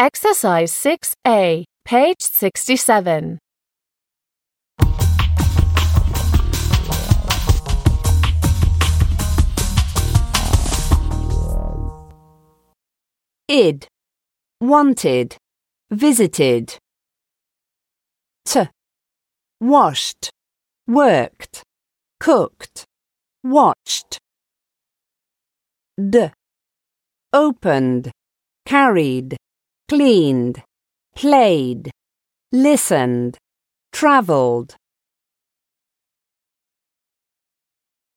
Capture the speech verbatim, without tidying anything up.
Exercise six A, page sixty-seven. Id, wanted, visited. T, washed, worked, cooked, watched. D, opened, carried, cleaned, played, listened, travelled.